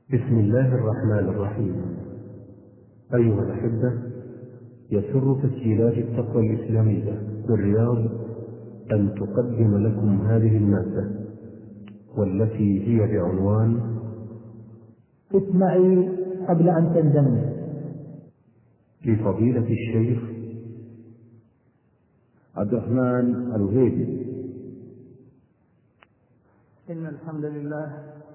بسم الله الرحمن الرحيم. أيها الأحبة، يسر تسجيلات التقوى الإسلامية بالرياض أن تقدم لكم هذه المادة، والتي هي بعنوان اسمعي قبل أن تندمي، لفضيلة الشيخ عبد الرحمن الوهيبي. إن الحمد لله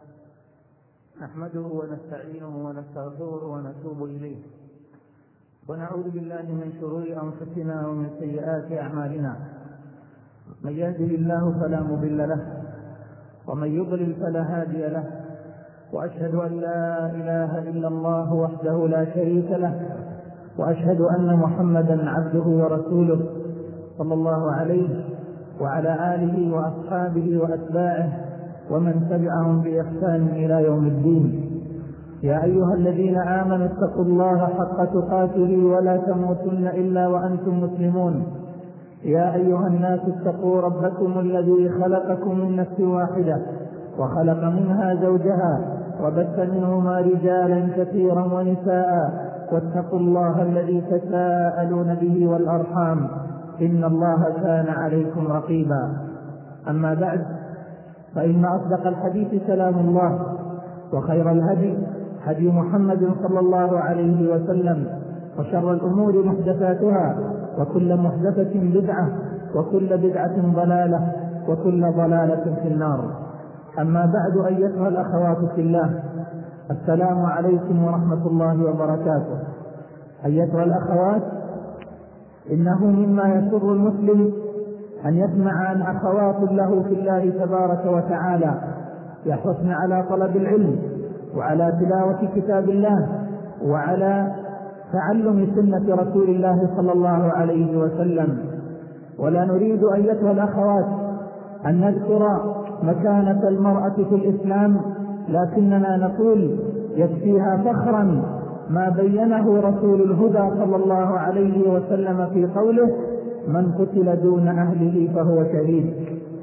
نحمده ونستعينه ونستغفره ونتوب إليه، ونعوذ بالله من شرور أنفسنا ومن سيئات أعمالنا. من يهده الله فلا مضل له، ومن يضلل فلا هادي له، وأشهد أن لا إله إلا الله وحده لا شريك له، وأشهد أن محمدا عبده ورسوله صلى الله عليه وعلى آله وأصحابه وأتباعه ومن تبعهم بإحسان إلى يوم الدين. يا أيها الذين آمنوا اتقوا الله حق تقاته ولا تموتن إلا وأنتم مسلمون. يا أيها الناس اتقوا ربكم الذي خلقكم من نفس واحدة وخلق منها زوجها وبث منهما رجالا كثيرا ونساء، واتقوا الله الذي تساءلون به والأرحام إن الله كان عليكم رقيبا. أما بعد، فإن أصدق الحديث كلام الله، وخير الهدي هدي محمد صلى الله عليه وسلم، وشر الأمور محدثاتها، وكل محدثة بدعة، وكل بدعة ضلالة، وكل ضلالة في النار. أما بعد، أيها الأخوات في الله، السلام عليكم ورحمة الله وبركاته. أيها الأخوات، إنه مما يسر المسلم أن يسمع عن أخوات له في الله تبارك وتعالى يحرصن على طلب العلم، وعلى تلاوة كتاب الله، وعلى تعلم سنة رسول الله صلى الله عليه وسلم. ولا نريد أيتها الأخوات أن نذكر مكانة المرأة في الإسلام، لكننا نقول يكفيها فخرا ما بينه رسول الهدى صلى الله عليه وسلم في قوله: من قتل دون أهله فهو شهيد.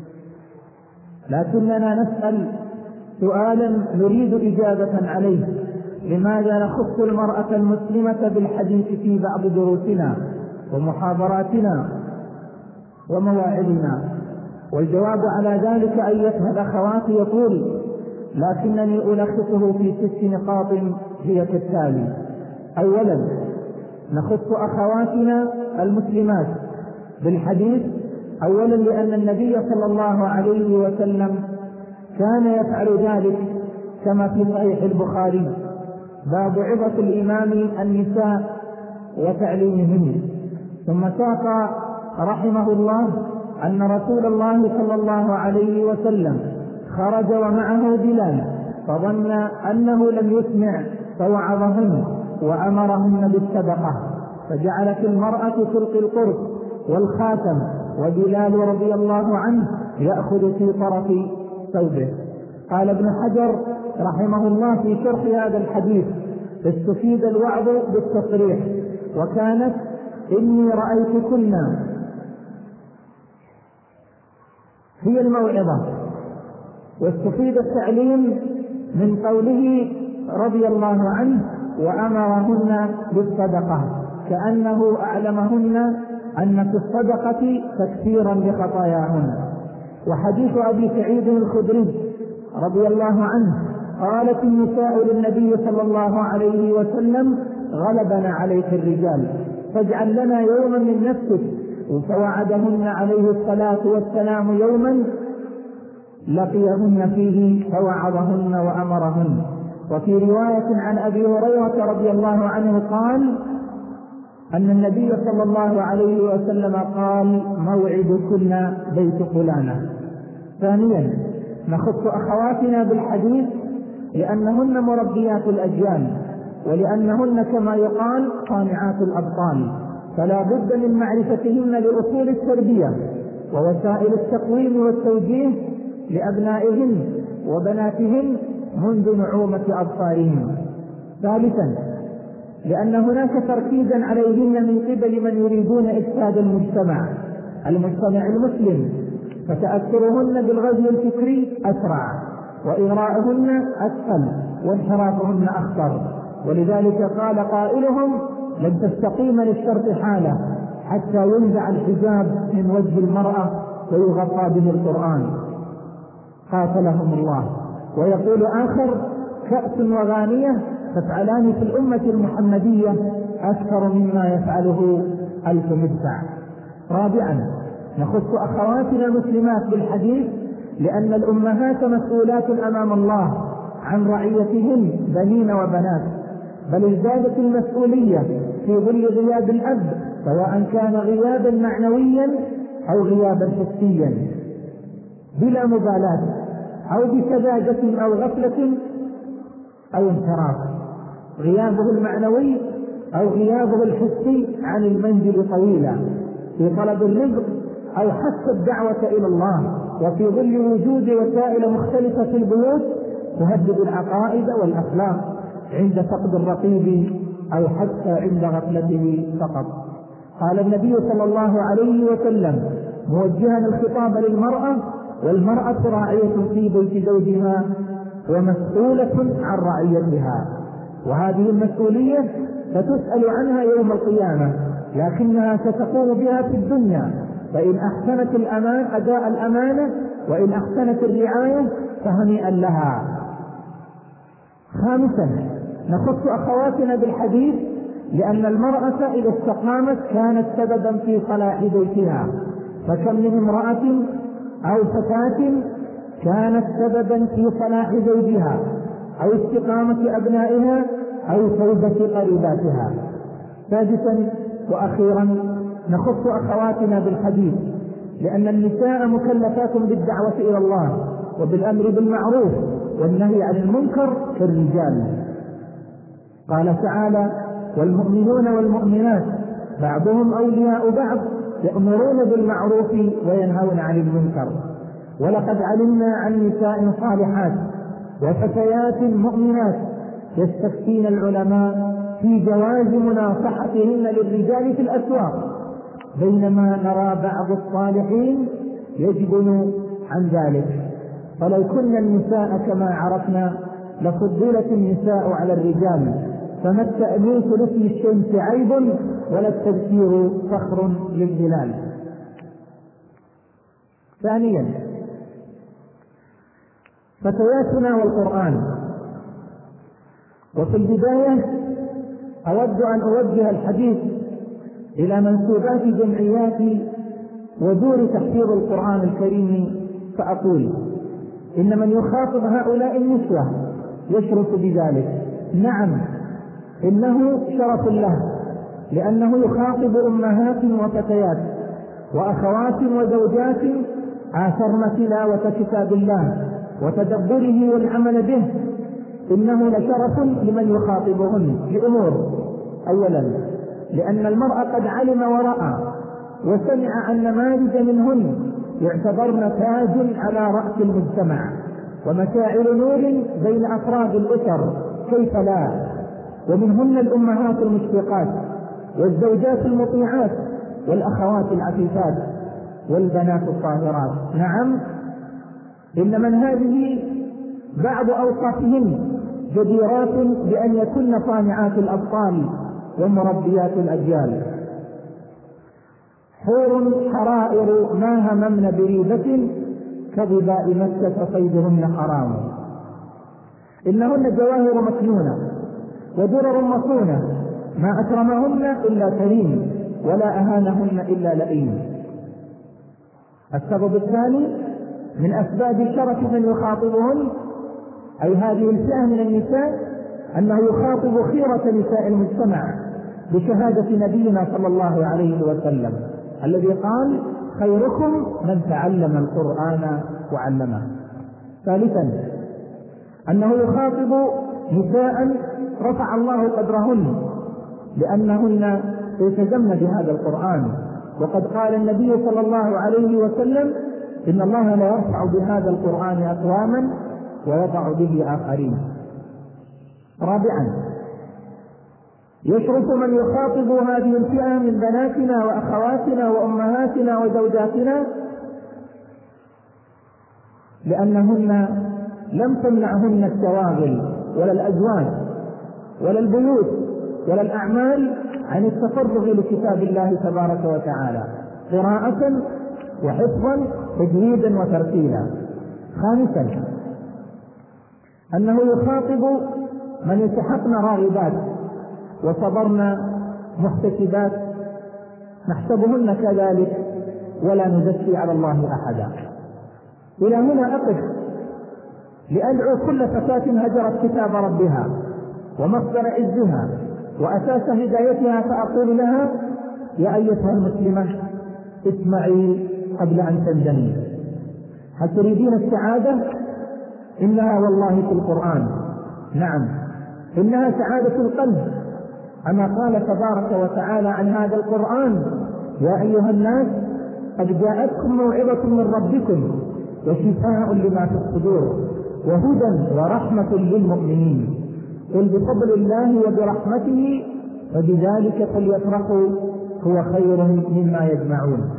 لكننا نسأل سؤالا نريد إجابة عليه: لماذا نخص المرأة المسلمة بالحديث في بعض دروسنا ومحاضراتنا ومواعظنا؟ والجواب على ذلك أيتها الأخوات يقول: لكنني ألخصه في 6 نقاط هي كالتالي. أولا، نخص أخواتنا المسلمات بالحديث أولا لأن النبي صلى الله عليه وسلم كان يفعل ذلك، كما في صحيح البخاري باب عظة الإمام النساء وتعليمهن. ثم ساق رحمه الله أن رسول الله صلى الله عليه وسلم خرج ومعه بلال، فظن أنه لم يسمع فوعظهن وأمرهن بالصدقة، فجعلت المرأة تلقي القرص والخاتم، وبلال رضي الله عنه يأخذ في طرف ثوبه. قال ابن حجر رحمه الله في شرح هذا الحديث: استفيد الوعظ بالتصريح، وكانت إني رأيتكن هي الموعظة. واستفيد التعليم من قوله رضي الله عنه وأمرهن بالصدقة، كأنه أعلمهن أن في الصدقة تكفيرا لخطاياهن. وحديث أبي سعيد الخدري رضي الله عنه: قالت النساء للنبي صلى الله عليه وسلم: غلبنا عليك الرجال، فاجعل لنا يوما من نفسك. فوعدهن عليه الصلاة والسلام يوما لقيهن فيه فوعظهن وأمرهن. وفي رواية عن أبي هريرة رضي الله عنه قال أن النبي صلى الله عليه وسلم قال: موعدكن بيت فلانة. ثانيا، نخص أخواتنا بالحديث لأنهن مربيات الأجيال، ولأنهن كما يقال صانعات الأبطال، فلا بد من معرفتهن لأصول التربية ووسائل التقويم والتوجيه لأبنائهن وبناتهن منذ نعومة أبصارهن. ثالثا، لأن هناك تركيزا عليهن من قبل من يريدون إفساد المجتمع المسلم، فتأثرهن بالغزو الفكري أسرع، وإغراءهن أسهل، وانحرافهن أخطر. ولذلك قال قائلهم: لن تستقيم للشرط حالة حتى ينزع الحجاب من وجه المرأة ويغطى به القرآن، قاتلهم الله. ويقول آخر: كأس وغانية تفعلان في الأمة المحمدية أكثر مما يفعله 1000 مدفع. رابعا، نخص أخواتنا المسلمات بالحديث لأن الأمهات مسؤولات أمام الله عن رعيتهن بنين وبنات، بل ازدادت المسؤولية في ظل غياب الأب، سواء كان غيابا معنويا أو غيابا حسيا بلا مبالاة، أو بسذاجة أو غفلة أو انحراف، غيابه المعنوي أو غيابه الحسي عن المنزل طويلا في طلب الرزق أو حتى الدعوة إلى الله، وفي ظل وجود وسائل مختلفة في البيوت تهدد العقائد والأخلاق عند فقد الرقيب أو حتى عند غفلته فقط. قال النبي صلى الله عليه وسلم موجها الخطاب للمرأة: والمرأة راعية في بيت زوجها ومسؤولة عن رعيتها. وهذه المسؤولية ستسأل عنها يوم القيامة، لكنها ستقوم بها في الدنيا، فإن أحسنت أداء الأمانة وإن أحسنت الرعاية فهنيئا لها. خامسا، نخص أخواتنا بالحديث لأن المرأة إذا استقامت كانت سببا في صلاح بيتها، فكم من امرأة أو فتاة كانت سببا في صلاح زوجها أو استقامة أبنائها أو توبة قريباتها. سادسا وأخيرا، نخص أخواتنا بالحديث لأن النساء مكلفات بالدعوة إلى الله وبالأمر بالمعروف والنهي عن المنكر كالرجال. قال تعالى: والمؤمنون والمؤمنات بعضهم أولياء بعض يأمرون بالمعروف وينهون عن المنكر. ولقد علمنا عن نساء صالحات وفتيات مؤمنات يستفتين العلماء في جواز مناصحتهن للرجال في الأسواق، بينما نرى بعض الصالحين يجبن عن ذلك. فلو كنا النساء كما عرفنا لفضلت النساء على الرجال، فما التأنيث لاسم الشمس عيب ولا التذكير فخر للهلال. ثانيا، فتياتنا والقرآن. وفي البداية أود أن أوجه الحديث إلى منسوبات جمعيات ودور تحفيظ القرآن الكريم، فأقول: إن من يخاطب هؤلاء النسوة يشرف بذلك. نعم، إنه شرف له، لأنه يخاطب أمهات وفتيات وأخوات وزوجات آثرن تلاوة كتاب الله وتدبره والعمل به. إنه لشرف لمن يخاطبهن لأمور: أولا، لأن المرء قد علم ورأى وسمع عن نماذج منهن يعتبرن تاج على رأس المجتمع ومشاعر نور بين أفراد الأسر، كيف لا؟ ومنهن الأمهات المشفقات والزوجات المطيعات والأخوات العفيفات والبنات الطاهرات. نعم، إن من هذه بعض أوصافهن جديرات بأن يكن صانعات الأبطال ومربيات الأجيال. حور حرائر ما هممن بريبة كظباء مكة صيدهن حرام. إنهن جواهر مكنونة ودرر مصونة، ما أكرمهن إلا كريم ولا أهانهن إلا لئيم. السبب الثاني من أسباب شرف من يخاطبهن، أي هذه الفئة من النساء، أنه يخاطب خيرة نساء المجتمع بشهادة نبينا صلى الله عليه وسلم الذي قال: خيركم من تعلم القرآن وعلمه. ثالثا، أنه يخاطب نساء رفع الله قدرهن لأنهن يلتزمن بهذا القرآن، وقد قال النبي صلى الله عليه وسلم: إن الله لا يرفع بهذا القرآن أقواما ويضع به آخرين. رابعا، يشرف من يخاطب هذه الفئة من بناتنا وأخواتنا وأمهاتنا وزوجاتنا لأنهن لم تمنعهن الشواغل ولا الأزواج ولا البيوت ولا الأعمال عن التفرغ لكتاب الله تبارك وتعالى قراءة وحفظا تجويدا وترتيلا. خامسا أنه يخاطب من التحقن راغبات وصبرن محتسبات نحسبهن كذلك ولا نزكي على الله أحدا. إلى هنا أقف لأدعو كل فتاة هجرت كتاب ربها ومصدر عزها وأساس هدايتها، فأقول لها: يا أيتها المسلمة اسمعي قبل أن تندمي. هل تريدين السعادة؟ إنها والله في القرآن. نعم، إنها سعادة القلب، أما قال تبارك وتعالى عن هذا القرآن: يا أيها الناس قد جاءتكم موعظة من ربكم وشفاء لما في الصدور وهدى ورحمة للمؤمنين، قل بفضل الله وبرحمته فبذلك فليفرحوا هو خير مما يجمعون.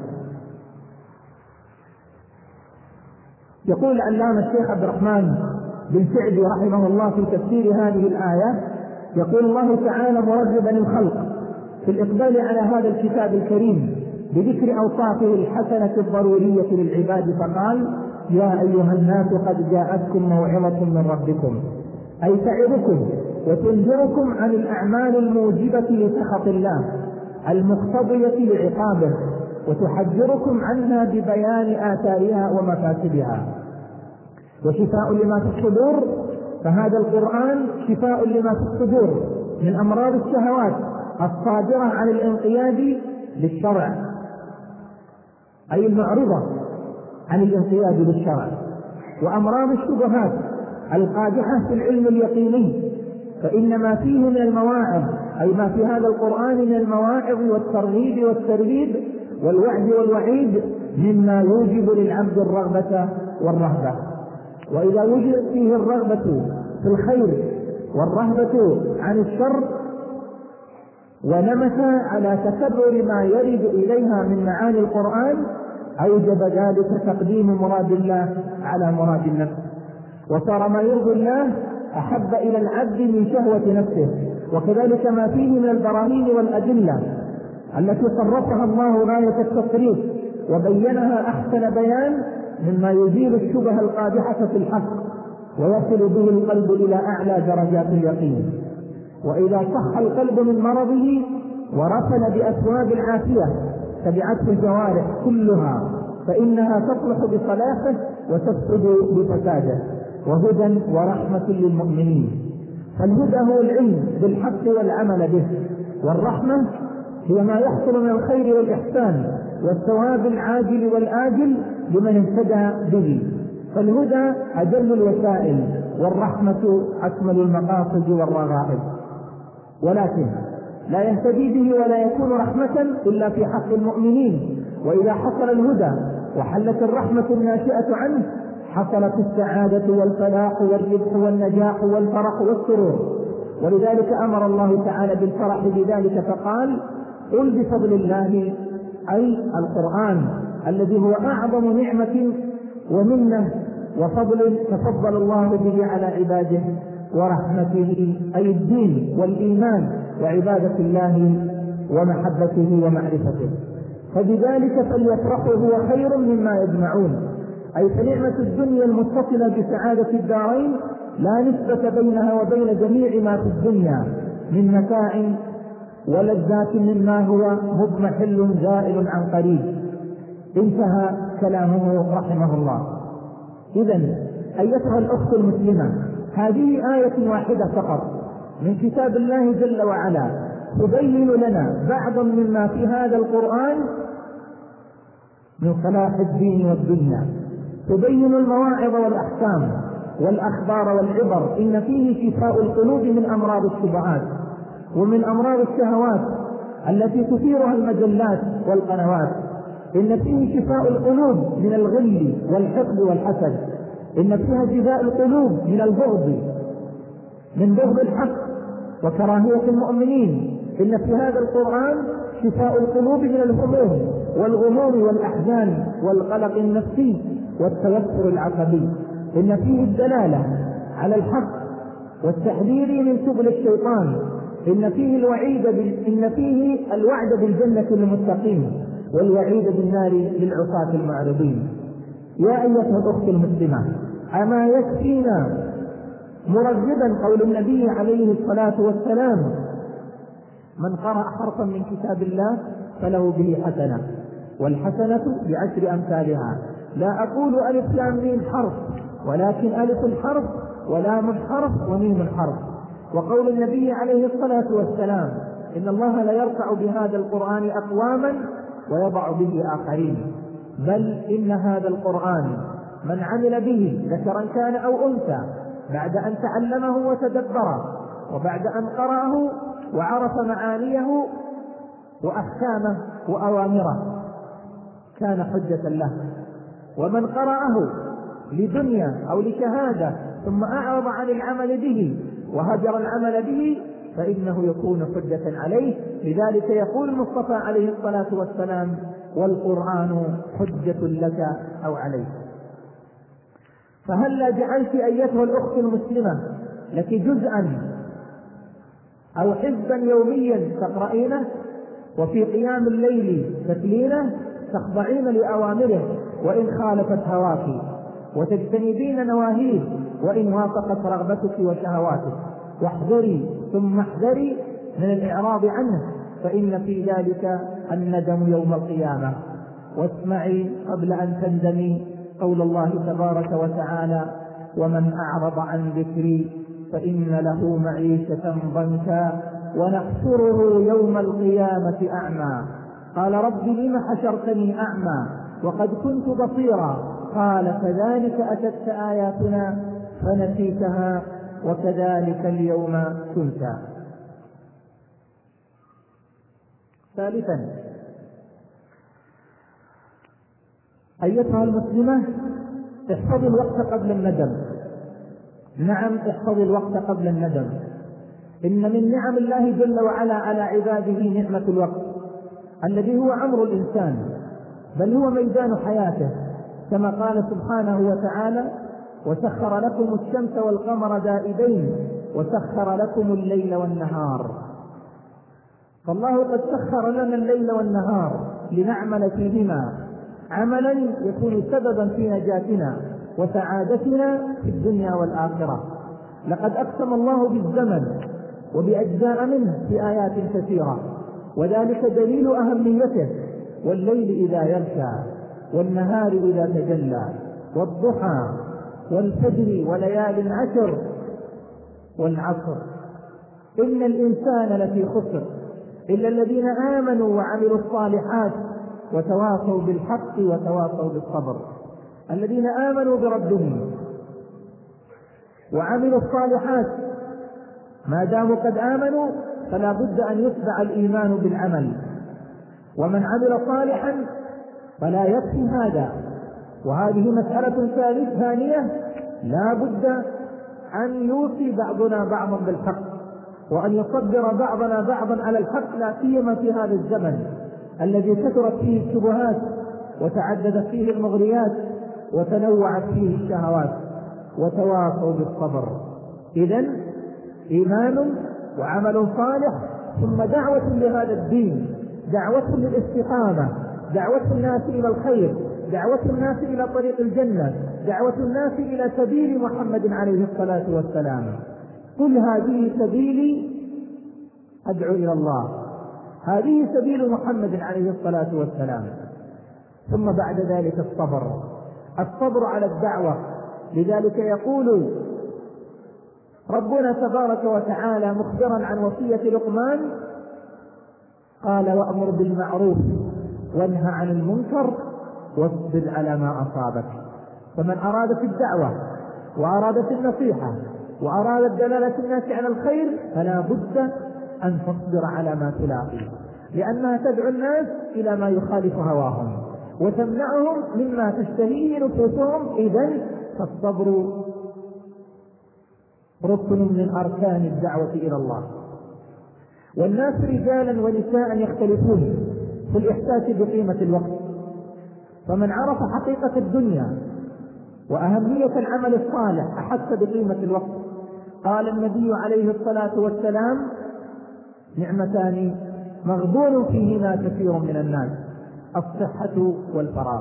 يقول العلامة الشيخ عبد الرحمن بن سعدي رحمه الله في تفسير هذه الآية، يقول الله تعالى مرغبا الخلق في الإقبال على هذا الكتاب الكريم بذكر أوصافه الحسنة الضرورية للعباد، فقال: يا أيها الناس قد جاءتكم موعظة من ربكم، أي تعظكم وتنذركم عن الأعمال الموجبة لسخط الله المقتضية لعقابه، وتحذركم عنها ببيان آثارها ومفاسدها. وشفاء لما في الصدور، فهذا القرآن شفاء لما في الصدور من أمراض الشهوات الصادرة عن الانقياد للشرع، أي المعرضة عن الانقياد للشرع، وأمراض الشبهات القادحة في العلم اليقيني، فإن ما فيه من المواعظ، أي ما في هذا القرآن من المواعظ والترغيب والترهيب والوعد والوعيد مما يوجب للعبد الرغبة والرهبة. وإذا وجدت فيه الرغبة في الخير والرهبة عن الشر ونمت على تكرر ما يرد إليها من معاني القرآن، أوجب ذلك تقديم مراد الله على مراد النفس، وصار ما يرضي الله أحب إلى العبد من شهوة نفسه. وكذلك ما فيه من البراهين والأدلة التي صرفها الله غاية التصريف وبينها أحسن بيان مما يزيل الشبه القادحة في الحق ويصل به القلب إلى أعلى درجات اليقين. وإذا صح القلب من مرضه ورفل بأثواب العافية تبعته الجوارح كلها، فإنها تصلح بصلاحه وتفسد بفساده. وهدى ورحمة للمؤمنين، فالهدى هو العلم بالحق والعمل به، والرحمة هي ما يحصل من الخير والإحسان والثواب العاجل والآجل لمن اهتدى به. فالهدى أجل الوسائل، والرحمة أكمل المقاصد والرغائب. ولكن لا يهتدي به ولا يكون رحمة إلا في حق المؤمنين. وإذا حصل الهدى وحلت الرحمة الناشئة عنه حصلت السعادة والفلاح والربح والنجاح والفرح والسرور. ولذلك أمر الله تعالى بالفرح بذلك فقال: قل بفضل الله، أي القرآن الذي هو أعظم نعمة ومنة وفضل تفضل الله به على عباده، ورحمته أي الدين والإيمان وعبادة الله ومحبته ومعرفته. فبذلك فليفرحوا هو خير مما يجمعون، أي فنعمة الدنيا المتصلة بسعادة الدارين لا نسبة بينها وبين جميع ما في الدنيا من متاع ولذات مما هو مضمحل زائل عن قريب. انتهى كلامه رحمه الله. إذن أيتها الأخت المسلمة، هذه آية واحدة فقط من كتاب الله جل وعلا تبين لنا بعضا مما في هذا القرآن من صلاح الدين والدنيا، تبين المواعظ والأحكام والأخبار والعبر. إن فيه شفاء القلوب من أمراض الشبهات ومن أمراض الشهوات التي تثيرها المجلات والقنوات. إن فيه شفاء القلوب من الغل والحقد والحسد. إن فيها شفاء القلوب من البغض، من بغض الحق وكراهية المؤمنين. إن في هذا القرآن شفاء القلوب من الهموم والغموم والأحزان والقلق النفسي والتوتر العصبي. إن فيه الدلالة على الحق والتحذير من سبل الشيطان. إن فيه الوعد بالجنة للمتقين والوعيد بالنار للعصاة المعرضين. يا أيتها الأخت المسلمة، أما يكفينا مرغبا قول النبي عليه الصلاة والسلام: من قرأ حرفا من كتاب الله فله به حسنة، والحسنة ب10 أمثالها. لا أقول ألف لام ميم حرف، ولكن ألف الحرف ولام الحرف وميم الحرف. وقول النبي عليه الصلاة والسلام: إن الله لا يرفع بهذا القرآن أقواما ويضع به آخرين. بل إن هذا القرآن من عمل به ذكرا كان أو أنثى بعد أن تعلمه وتدبره، وبعد أن قرأه وعرف معانيه وأحكامه وأوامره، كان حجة له. ومن قرأه لدنيا أو لشهادة ثم أعرض عن العمل به وهجر العمل به فإنه يكون حجة عليه. لذلك يقول المصطفى عليه الصلاة والسلام: والقرآن حجة لك أو عليك. فهلا جعلت أيتها الأخت المسلمة لك جزءا أو حزبا يوميا تقرأينه، وفي قيام الليل تتلينه، تخضعين لأوامره وإن خالفت هواك، وتجتنبين نواهيه وإن وافقت رغبتك وشهواتك. واحذري ثم احذري من الإعراض عنه، فإن في ذلك الندم يوم القيامة. واسمعي قبل أن تندمي قول الله تبارك وتعالى: ومن أعرض عن ذكري فإن له معيشة ضنكا ونحشره يوم القيامة أعمى. قال: رب لم حشرتني أعمى وقد كنت بصيرا. قال: كذلك أتتك آياتنا فنسيتها وكذلك اليوم تنسى. ثالثا، أيتها المسلمة، احفظي الوقت قبل الندم. نعم، احفظي الوقت قبل الندم. إن من نعم الله جل وعلا على عباده نعمة الوقت، الذي هو عمر الإنسان، بل هو ميدان حياته، كما قال سبحانه وتعالى: وسخر لكم الشمس والقمر دائبين وسخر لكم الليل والنهار. فالله قد سخر لنا الليل والنهار لنعمل فيهما عملا يكون سببا في نجاتنا وسعادتنا في الدنيا والآخرة. لقد أقسم الله بالزمن وبأجزاء منه في آيات كثيرة، وذلك دليل أهميته: والليل إذا يغشى والنهار إذا تجلى والضحى والفجر وليال عشر والعصر إن الإنسان لفي خسر إلا الذين آمنوا وعملوا الصالحات وتواصوا بالحق وتواصوا بالصبر. الذين آمنوا بربهم وعملوا الصالحات، ما داموا قد آمنوا فلا بد أن يتبع الإيمان بالعمل. ومن عمل صالحا فلا يكفي هذا. وهذه مسألة ثانية، لا بد أن يوصي بعضنا بعضا بالحق، وأن يصبر بعضنا بعضا على الحق، لا سيما في هذا الزمن الذي كثرت فيه الشبهات وتعددت فيه المغريات وتنوعت فيه الشهوات. وتواصوا بالصبر. إذن إيمان وعمل صالح ثم دعوة لهذا الدين، دعوة للاستقامة، دعوة الناس إلى الخير، دعوة الناس إلى طريق الجنة، دعوة الناس إلى سبيل محمد عليه الصلاة والسلام. قل هذه سبيلي أدعو إلى الله، هذه سبيل محمد عليه الصلاة والسلام. ثم بعد ذلك الصبر على الدعوة. لذلك يقول ربنا تبارك وتعالى مخبرا عن وصية لقمان: قال: وأمر بالمعروف وانهى عن المنكر واصبر على ما أصابك. فمن أراد في الدعوة وأراد في النصيحة وأراد دلالة الناس على الخير فلا بد أن تصبر على ما تلاقي، لأنها تدعو الناس إلى ما يخالف هواهم وتمنعهم مما تشتهيه نفوسهم. إذن فالصبر ركن من أركان الدعوة إلى الله. والناس رجالا ونساء يختلفون في الإحساس بقيمة الوقت. فمن عرف حقيقة الدنيا وأهمية العمل الصالح أحس بقيمة الوقت، قال النبي عليه الصلاة والسلام: نعمتان مغبون فيهما كثير من الناس، الصحة والفراغ.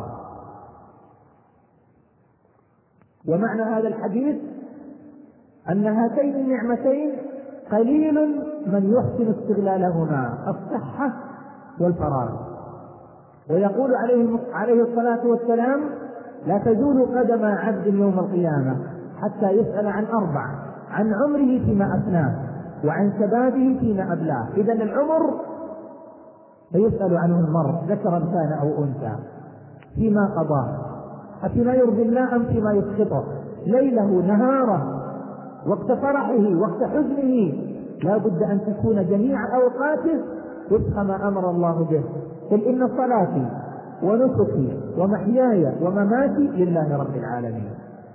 ومعنى هذا الحديث أن هاتين النعمتين قليل من يحسن استغلالهما، الصحة والفراغ. ويقول عليه الصلاة والسلام: لا تزول قدم عبد يوم القيامة حتى يسأل عن 4: عن عمره فيما أفناه، وعن شبابه فيما أبلاه. إذن العمر فيسأل عنه المرء ذكرا كان أو أنثى، فيما قضاه، أفيما يرضي الله أم فيما يسخطه، ليله نهاره، وقت فرحه وقت حزنه، لا بد أن تكون جميع أوقاته وفق ما أمر الله به. قل إن صلاتي ونسكي ومحياي ومماتي لله رب العالمين.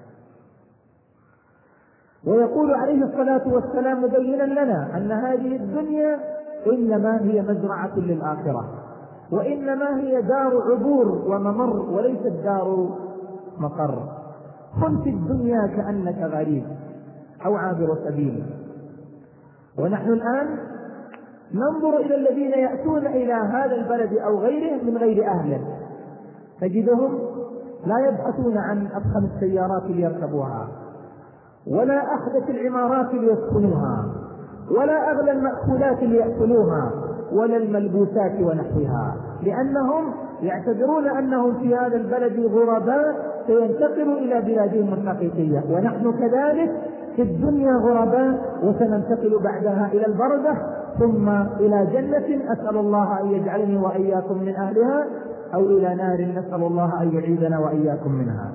ويقول عليه الصلاة والسلام مبينا لنا أن هذه الدنيا إنما هي مزرعة للآخرة، وإنما هي دار عبور وممر وليست دار مقر. كن في الدنيا كأنك غريب أو عابر سبيل. ونحن الآن ننظر إلى الذين يأتون إلى هذا البلد أو غيره من غير أهله، تجدهم لا يبحثون عن أفخم السيارات ليركبوها، ولا أحدث العمارات ليسكنوها، ولا أغلى المأكولات ليأكلوها، ولا الملبوسات ونحوها، لأنهم يعتبرون أنهم في هذا البلد غرباء سينتقلوا إلى بلادهم الحقيقية. ونحن كذلك في الدنيا غرباء وسننتقل بعدها إلى البرزخ ثم إلى جنة أسأل الله أن يجعلني وإياكم من أهلها، أو إلى نار نسأل الله أن يعيذنا وإياكم منها.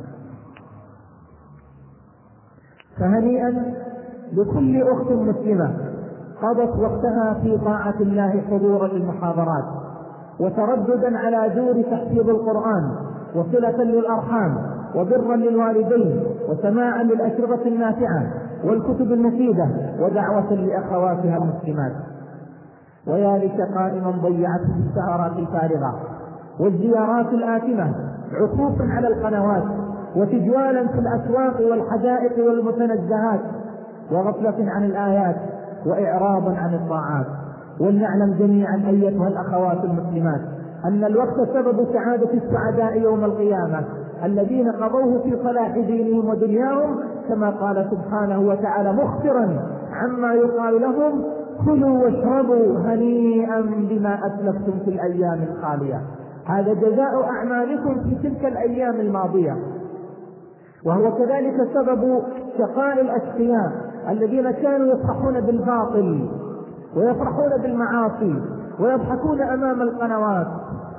فهنيئا لكل أخت مسلمة قضت وقتها في طاعة الله حضورا للمحاضرات، وترددا على دور تحفيظ القرآن، وصلة للأرحام، وبرا للوالدين، وسماعا للأشرطة النافعة والكتب المفيدة، ودعوة لأخواتها المسلمات. ويا لشقاء من ضيعت السهرات الفارغة والزيارات الآثمة، عكوفا على القنوات، وتجوالا في الأسواق والحدائق والمتنزهات، وغفلة عن الآيات، وإعراضا عن الطاعات. ولنعلم جميعا أيتها الأخوات المسلمات أن الوقت سبب سعادة السعداء يوم القيامة، الذين قضوه في صلاح دينهم ودنياهم، كما قال سبحانه وتعالى مخبرا عما يقال لهم: كلوا واشربوا هنيئا بما أسلفتم في الأيام الخالية. هذا جزاء أعمالكم في تلك الأيام الماضية. وهو كذلك سبب شقاء الأشقياء الذين كانوا يفرحون بالباطل ويفرحون بالمعاصي ويضحكون أمام القنوات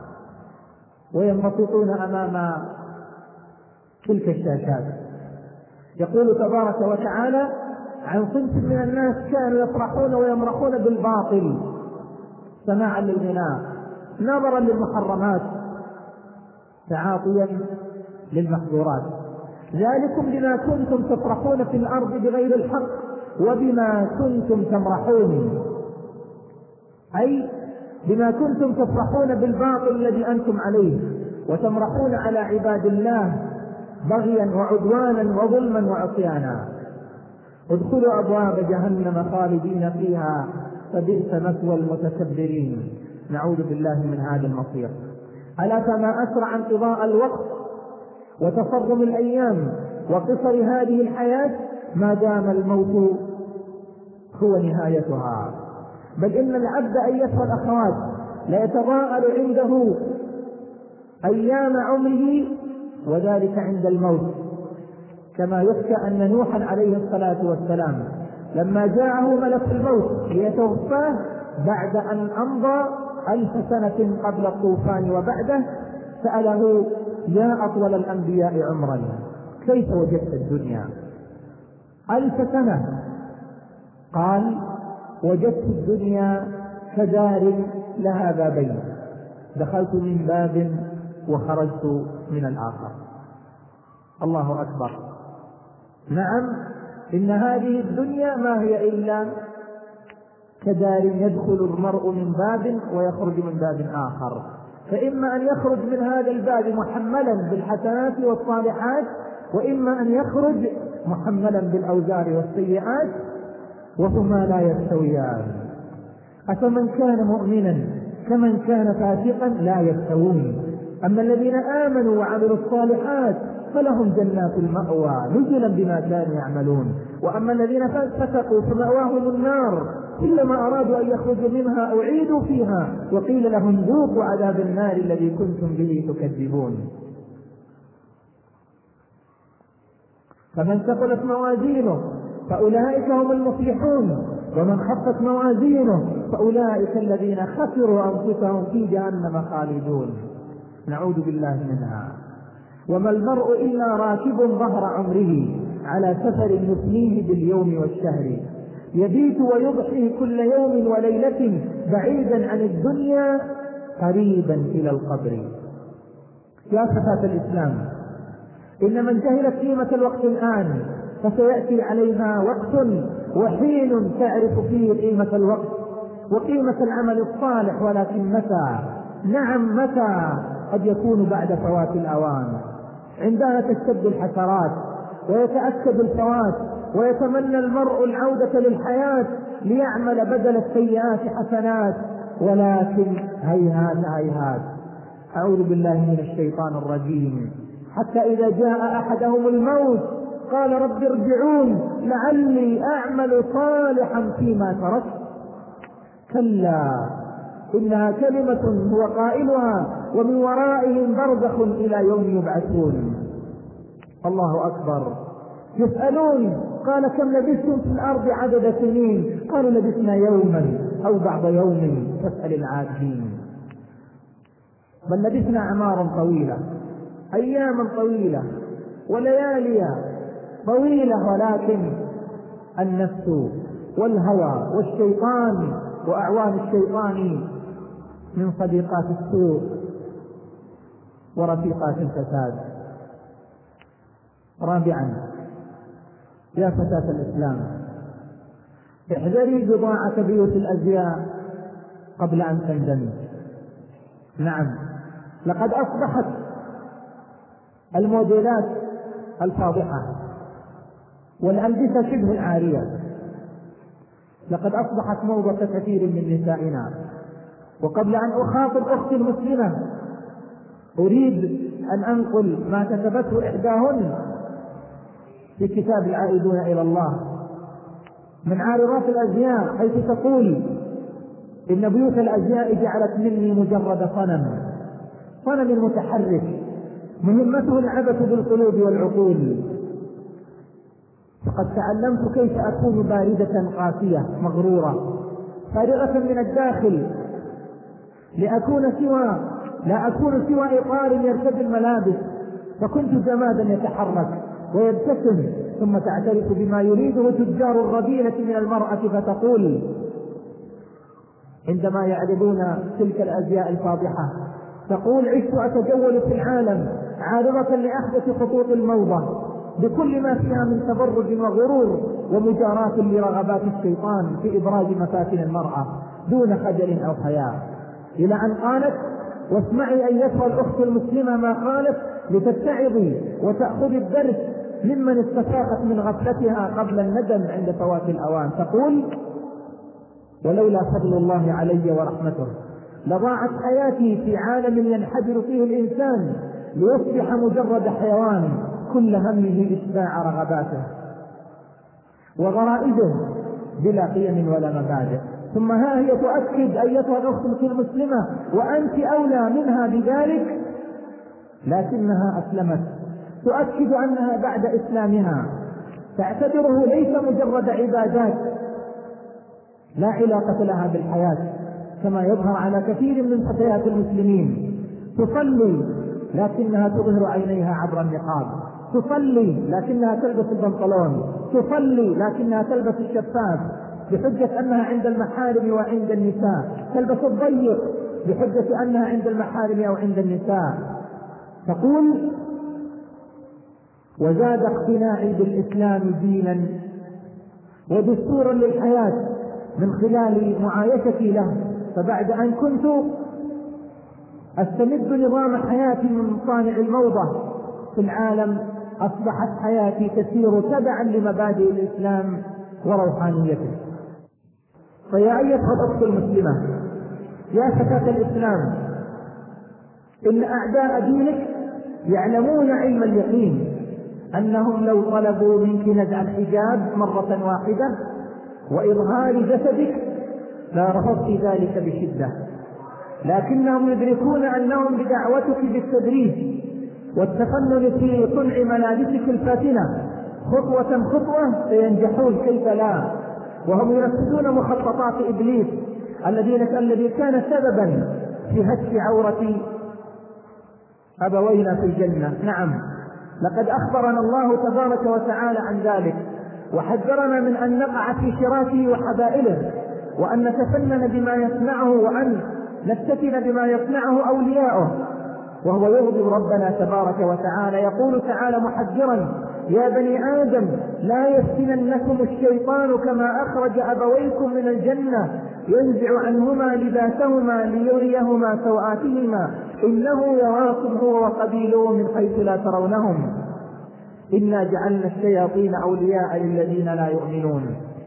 وينبسطون أمام تلك الشاشات. يقول تبارك وتعالى عن صنف من الناس كانوا يفرحون ويمرحون بالباطل سماعا للغناء، نظرا للمحرمات، تعاطيا للمحظورات. ذلكم بما كنتم تفرحون في الأرض بغير الحق وبما كنتم تمرحون، أي بما كنتم تفرحون بالباطل الذي أنتم عليه، وتمرحون على عباد الله بغيا وعدوانا وظلما وعصيانا. ادخلوا أبواب جهنم خالدين فيها فبئس مثوى المتكبرين. نعوذ بالله من هذا المصير. ألا فما أسرع انقضاء الوقت وتصرم الأيام وقصر هذه الحياة ما دام الموت هو نهايتها. بل إن العبد أيها الأخوات لا يتضاءل عنده أيام عمره وذلك عند الموت، كما يحكى أن نوحا عليه الصلاة والسلام لما جاءه ملك الموت ليتوفاه بعد أن أمضى 1000 سنة قبل الطوفان وبعده، سأله: يا أطول الأنبياء عمرا كيف وجدت الدنيا؟ 1000 سنة. قال: وجدت الدنيا كدار لها بابين، دخلت من باب وخرجت من الآخر. الله أكبر. نعم، إن هذه الدنيا ما هي إلا كدار يدخل المرء من باب ويخرج من باب آخر، فإما أن يخرج من هذا الباب محملا بالحسنات والصالحات، وإما أن يخرج محملا بالأوزار والسيئات، وهما لا يستويان. أفمن كان مؤمنا كمن كان فاسقا لا يستوون. أما الذين آمنوا وعملوا الصالحات فلهم جنات المأوى نزلا بما كانوا يعملون. وأما الذين فسقوا فمأواهم النار كلما أرادوا أن يخرجوا منها أعيدوا فيها وقيل لهم ذوقوا عذاب النار الذي كنتم به تكذبون. فمن ثقلت موازينه فأولئك هم المفلحون، ومن خفت موازينه فأولئك الذين خسروا أنفسهم في جهنم خالدون، نعوذ بالله منها. وما المرء إلا راكب ظهر عمره على سفر يثنيه باليوم والشهر، يبيت ويضحي كل يوم وليلة بعيدا عن الدنيا قريبا إلى القبر. يا فتاة الإسلام، إن من جهلت قيمة الوقت الآن فسيأتي عليها وقت وحين تعرف فيه قيمة الوقت وقيمة العمل الصالح، ولكن متى؟ نعم متى؟ قد يكون بعد فوات الأوان. عندها تشتد الحسرات ويتأكد الفوات ويتمنى المرء العودة للحياة ليعمل بدل السيئات حسنات، ولكن هيهات هيهات. أعوذ بالله من الشيطان الرجيم. حتى إذا جاء أحدهم الموت قال رب ارجعون لعلي أعمل صالحا فيما تركت، كلا إنها كلمة هو قائلها ومن ورائهم برزخ إلى يوم يبعثون. الله أكبر. يسألون قال كم لبثتم في الأرض عدد سنين؟ قالوا لبثنا يوما أو بعض يوم فاسأل العادين. بل لبثنا أعمارا طويلة، أياما طويلة وليالي طويلة، ولكن النفس والهوى والشيطان وأعوان الشيطان من صديقات السوء ورفيقات الفساد. رابعا، يا فتاة الإسلام، احذري بضاعة بيوت الأزياء قبل أن تندمي. نعم، لقد أصبحت الموديلات الفاضحة والألبسة شبه العارية لقد أصبحت موضة كثير من نسائنا. وقبل أن أخاطب أختي المسلمة أريد أن أنقل ما كتبته إحداهن في كتاب العائدون إلى الله من عارضات الأزياء، حيث تقول إن بيوت الأزياء جعلت مني مجرد صنم متحرك مهمته العبث بالقلوب والعقول. فقد تعلمت كيف أكون باردة قاسية مغرورة فارغة من الداخل لا أكون سوى إطار يرتدي الملابس، فكنت جمادا يتحرك ويبتسم، ثم تعترف بما يريده تجار الرذيلة من المرأة فتقول عندما يعرضون تلك الأزياء الفاضحة، تقول عشت أتجول في العالم عارضة لأحدث خطوط الموضة بكل ما فيها من تبرج وغرور ومجاراة لرغبات الشيطان في إبراز مفاتن المرأة دون خجل أو حياء، إلى أن قالت واسمعي أيتها الأخت المسلمة ما قالت لتتعظي وتأخذي الدرس ممن استفاقت من غفلتها قبل الندم عند فوات الأوان. تقول ولولا فضل الله علي ورحمته لضاعت حياتي في عالم ينحدر فيه الإنسان ليصبح مجرد حيوان كل همه إشباع رغباته وغرائزه بلا قيم ولا مبادئ. ثم ها هي تؤكد أيتها الأخت المسلمة وأنت أولى منها بذلك، لكنها أسلمت، تؤكد أنها بعد إسلامها تعتبره ليس مجرد عبادات لا علاقة لها بالحياة، كما يظهر على كثير من فتيات المسلمين. تصلي لكنها تظهر عينيها عبر النقاب، تصلي لكنها تلبس البنطلون، تصلي لكنها تلبس الشفاف بحجة أنها عند المحارم وعند النساء، تلبس الضيق بحجة أنها عند المحارم أو عند النساء. تقول وزاد اقتناعي بالإسلام دينا ودستورا للحياة من خلال معايشتي له، فبعد أن كنت أستمد نظام حياتي من صانع الموضة في العالم أصبحت حياتي تسير تبعا لمبادئ الإسلام وروحانيته. فيا أيتها الأخت المسلمة، يا فتاة الإسلام، إن أعداء دينك يعلمون علم اليقين أنهم لو طلبوا منك نزع الحجاب مرة واحدة وإظهار جسدك لرفضت ذلك بشدة، لكنهم يدركون أنهم بدعوتك بالتدريج والتفنن في صنع ملابسك الفاتنة خطوة خطوة سينجحون، كيف لا، وهم ينفذون مخططات إبليس الذي كان سببا في هتك عورة أبوينا في الجنة. نعم، لقد أخبرنا الله تبارك وتعالى عن ذلك وحذرنا من أن نقع في شراكه وحبائله، وأن نتفنن بما يصنعه، وأن نفتتن بما يصنعه أولياؤه، وهو يغضب ربنا تبارك وتعالى. يقول تعالى محذرا: يا بني آدم لا يفتننكم الشيطان كما أخرج أبويكم من الجنة ينزع عنهما لباسهما ليريهما سوآتهما إنه يراكم هو وقبيله من حيث لا ترونهم إنا جعلنا الشياطين أولياء للذين لا يؤمنون.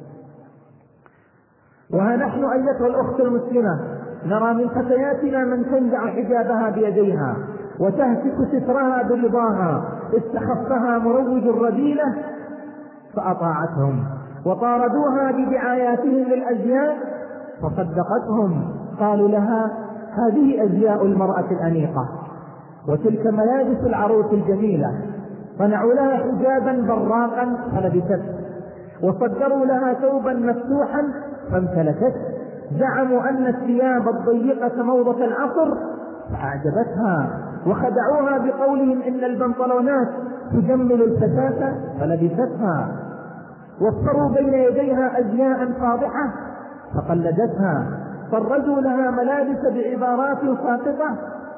وها نحن أيتها الأخت المسلمة نرى من فتياتنا من تنزع حجابها بيديها وتهتك سترها برضاها، استخفها مروج الرذيلة فأطاعتهم وطاردوها بدعاياتهم للأزياء فصدقتهم، قالوا لها: هذه أزياء المرأة الأنيقة وتلك ملابس العروس الجميلة، صنعوا لها حجابا براقا فلبست، وصدروا لها ثوبا مفتوحا فامتلكت، زعموا أن الثياب الضيقة موضة العصر فأعجبتها، وخدعوها بقولهم إن البنطلونات تجمل الفتاة فلبستها، وفروا بين يديها أزياء فاضحة فقلدتها، فرجوا لها ملابس بعبارات ساقطة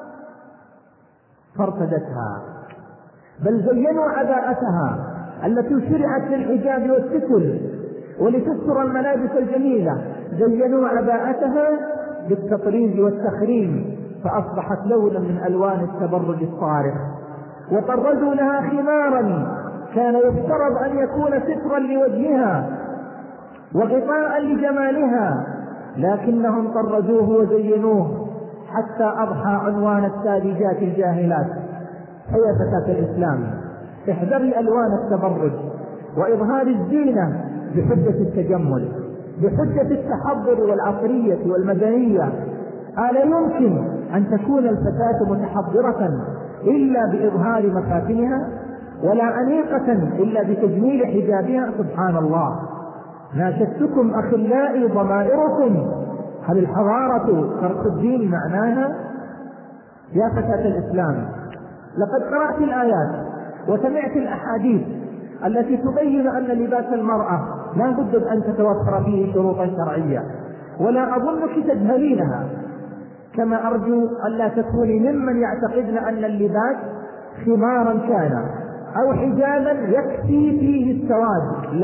فارتدتها، بل زينوا عباءتها التي شرعت للحجاب والستر ولتستر الملابس الجميلة، زينوا عباءتها بالتطريز والتخريم فأصبحت لونا من ألوان التبرج الصارخ، وطرزوا لها خمارا كان يفترض أن يكون سترا لوجهها وغطاء لجمالها، لكنهم طرزوه وزينوه حتى أضحى عنوان الساذجات الجاهلات. فيا فتاة الإسلام، احذري ألوان التبرج وإظهار الزينة بحجة التجمل، بحجة التحضر والعصرية والمدنية. ألا يمكن أن تكون الفتاة متحضرة إلا بإظهار مفاتنها، ولا أنيقة إلا بتجميل حجابها؟ سبحان الله. ناشدتكم أخلائي ضمائركم، هل الحضارة ترك الدين معناها؟ يا فتاة الإسلام، لقد قرأت الآيات وسمعت الأحاديث التي تبين أن لباس المرأة لا بد أن تتوفر فيه شروطا شرعية، ولا أظنك تجهلينها، كما أرجو ألا تكوني ممن يعتقدن أن اللباس خمارا كان أو حجابا يكفي فيه السواد.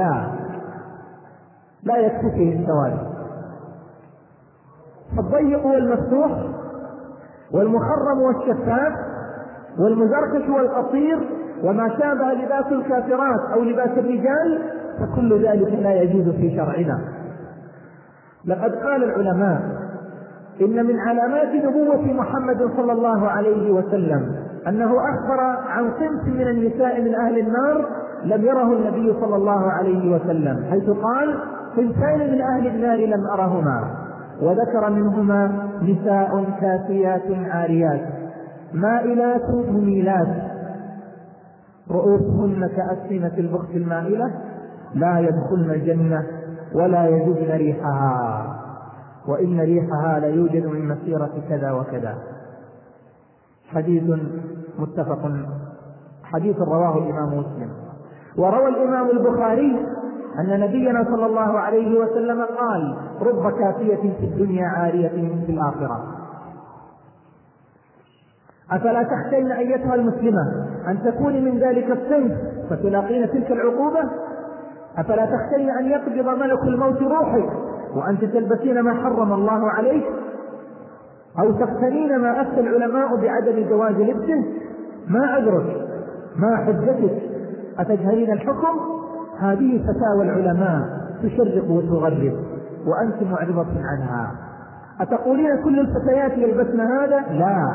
لا يكفي فيه السواد. الضيق والمفتوح والمخرم والشفاف والمزركش والقصير وما شابه لباس الكافرات أو لباس الرجال فكل ذلك لا يجوز في شرعنا. لقد قال العلماء إن من علامات نبوة محمد صلى الله عليه وسلم أنه أخبر عن صنف من النساء من أهل النار لم يره النبي صلى الله عليه وسلم، حيث قال: صنفان من أهل النار لم أرهما، وذكر منهما نساء كاسيات عاريات مائلات مميلات رؤوسهن كأسنمة البخت المائلة لا يدخلن الجنة ولا يجدن ريحها، وإن ريحها لا يوجد من مسيرة كذا وكذا. حديث متفق، حديث رواه الإمام مسلم. وروى الإمام البخاري أن نبينا صلى الله عليه وسلم قال: رب كافية في الدنيا عارية في الآخرة. أفلا تخشين أيتها المسلمة أن تكوني من ذلك الصنف فتلاقين تلك العقوبة؟ أفلا تخشين أن يقبض ملك الموت روحك وأنت تلبسين ما حرم الله عليك؟ أو تقتنين ما أفتى العلماء بعدم جواز لبسه؟ ما عذرك؟ ما حجتك؟ أتجهلين الحكم؟ هذه فتاوى العلماء تشرق وتغرب، وأنت معرضة عنها. أتقولين كل الفتيات يلبسن هذا؟ لا،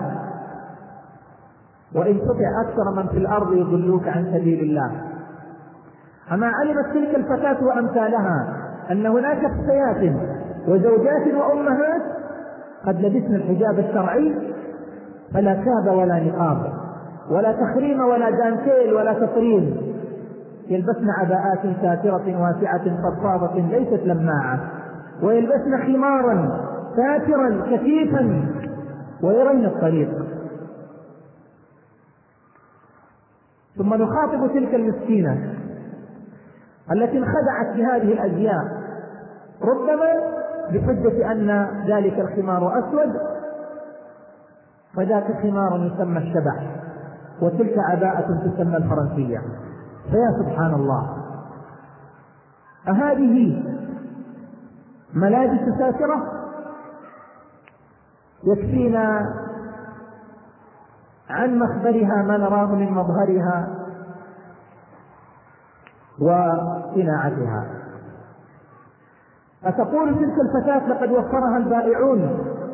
وإن تطع أكثر من في الأرض يضلوك عن سبيل الله. أما علمت تلك الفتاة وأمثالها أن هناك فتيات وزوجات وأمهات قد لبسن الحجاب الشرعي فلا كاب ولا نقاب ولا تخريم ولا دانتيل ولا تطريز، يلبسن عباءات ساترة واسعة فضفاضة ليست لماعة، ويلبسن خمارا ساترا كثيفا ويرين الطريق. ثم نخاطب تلك المسكينة التي انخدعت بهذه الأزياء، ربما بحجة أن ذلك الخمار أسود فذاك خمار يسمى الشبح، وتلك عباءة تسمى الفرنسية. فيا سبحان الله، أهذه ملابس ساترة؟ يكفينا عن مخبرها ما نراه من مظهرها وصناعتها. أتقول تلك الفتاة لقد وفرها البائعون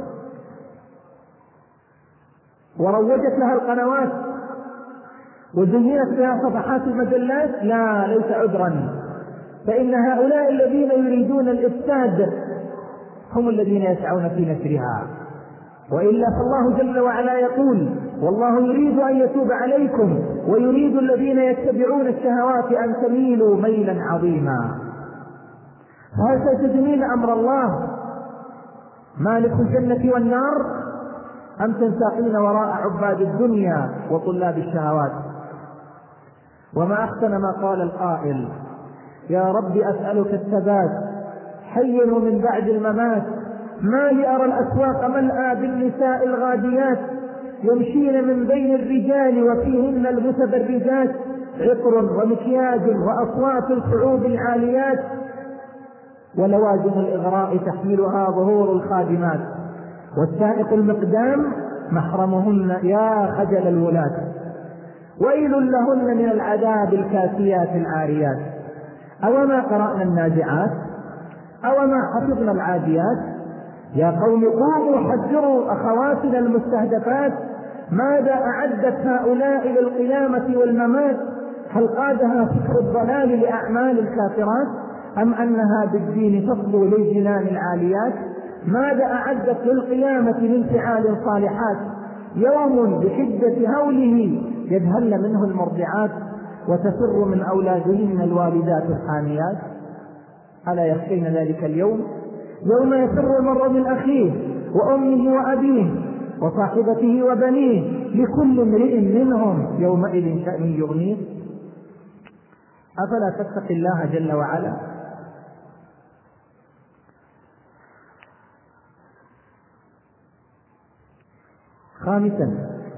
وروجت لها القنوات وزينت لها صفحات المجلات؟ لا، ليس عذرا، فإن هؤلاء الذين يريدون الإفساد هم الذين يسعون في نشرها، وإلا فالله جل وعلا يقول: والله يريد أن يتوب عليكم ويريد الذين يتبعون الشهوات أن تميلوا ميلا عظيما. فهل ستدمين أمر الله مالك الجنة والنار، أم تنساقين وراء عباد الدنيا وطلاب الشهوات؟ وما أحسن ما قال القائل: يا رب أسألك الثبات حي من بعد الممات، ما لي أرى الأسواق ملأى بالنساء الغاديات، يمشين من بين الرجال وفيهن المتبرجات، عطر ومكياج وأصوات القعود العاليات، ولوازم الإغراء تحملها ظهور الخادمات، والسائق المقدام محرمهن يا خجل الولاة، ويل لهن من العذاب الكاسيات العاريات. أوما قرأنا النازعات؟ أوما حفظنا العاديات؟ يا قوم قوموا حذروا أخواتنا المستهدفات، ماذا أعدت هؤلاء للقيامة والممات؟ هل قادها فكر الضلال لأعمال الكافرات، أم أنها بالدين تصبو للجنان العاليات؟ ماذا أعدت للقيامة من فعال صالحات، يوم بحدة هوله يذهل منه المرضعات وتفر من أولادهن الوالدات الحاميات؟ ألا يخشين ذلك اليوم، يوم يفر المرء من أخيه وأمه وأبيه وصاحبته وبنيه، لكل امرئ منهم يومئذ شأن يغنيه؟ أفلا تتقي الله جل وعلا؟ خامسا،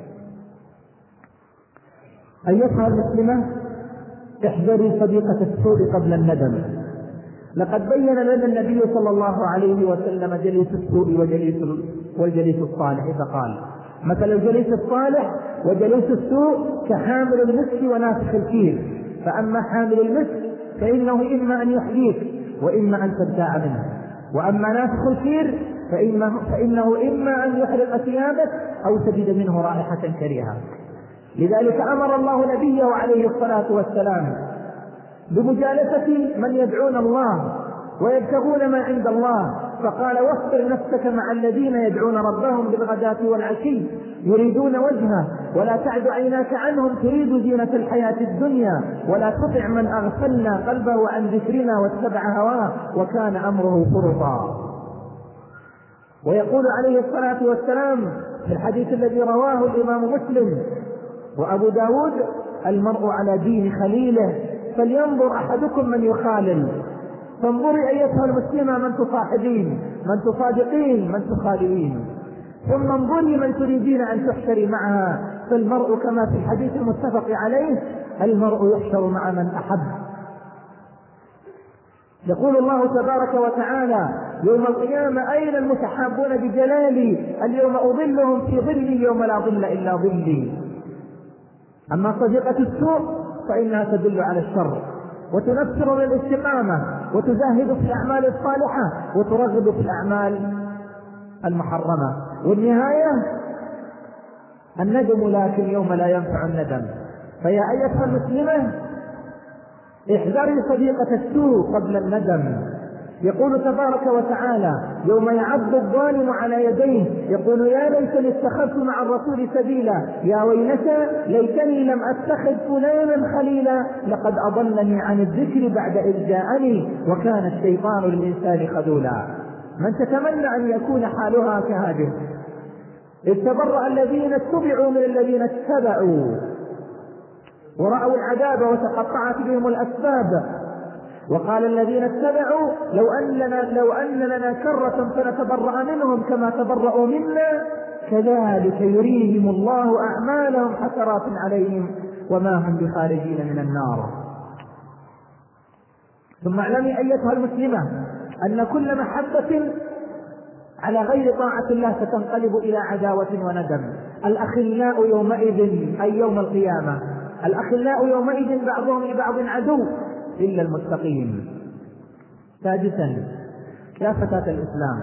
أيتها المسلمة، احذري صديقة السوء قبل الندم. لقد بين لنا النبي صلى الله عليه وسلم جليس السوء والجليس الصالح، فقال: مثل الجليس الصالح وجليس السوء كحامل المسك ونافخ الكير، فأما حامل المسك فإنه إما أن يحييك وإما أن تبتاع منه، وأما نافخ الكير فإنه إما أن يحرق ثيابك أو تجد منه رائحة كريهة. لذلك أمر الله نبيه عليه الصلاة والسلام بمجالسة من يدعون الله ويبتغون ما عند الله، فقال: واصبر نفسك مع الذين يدعون ربهم بالغداة والعشي يريدون وجهه ولا تعد عيناك عنهم تريد زينة الحياة الدنيا ولا تطع من أغفلنا قلبه عن ذكرنا واتبع هواه وكان أمره فرطا. ويقول عليه الصلاة والسلام في الحديث الذي رواه الإمام مسلم وأبو داود: المرء على دين خليله فلينظر أحدكم من يخالل. فانظري أيتها المسلمة من تصاحبين، من تصادقين، من تخاللين، ثم انظري من تريدين أن تحشري معها، فالمرء كما في الحديث المتفق عليه: المرء يحشر مع من أحب. يقول الله تبارك وتعالى يوم القيامة: أين المتحابون بجلالي؟ اليوم أظلهم في ظلي يوم لا ظل إلا ظلي. أما صديقة السوء فإنها تدل على الشر وتنفر من الاستقامة وتزاهد في الأعمال الصالحة وترغب في الأعمال المحرمة. والنهاية الندم، لكن يوم لا ينفع الندم. فيا أيتها المسلمة احذري صديقة السوء قبل الندم. يقول تبارك وتعالى: يوم يعض الظالم على يديه يقول يا ليتني اتخذت مع الرسول سبيلا، يا ويلتى ليتني لم اتخذ فلانا خليلا، لقد اضلني عن الذكر بعد اذ جاءني وكان الشيطان للانسان خذولا. من تتمنى ان يكون حالها كهذه؟ إذ تبرأ الذين اتبعوا من الذين اتبعوا ورأوا العذاب وتقطعت بهم الأسباب، وقال الذين اتبعوا لو أن لنا كرة فنتبرأ منهم كما تبرأوا منا كذلك يريهم الله أعمالهم حسرات عليهم وما هم بخارجين من النار. ثم اعلمي أيتها المسلمة أن كل محبة على غير طاعة الله ستنقلب إلى عداوة وندم. الأخلاء يومئذ أي يوم القيامة الأخلاء يومئذ بعضهم لبعض عدو إلا المتقين. سادسا، يا فتاة الإسلام،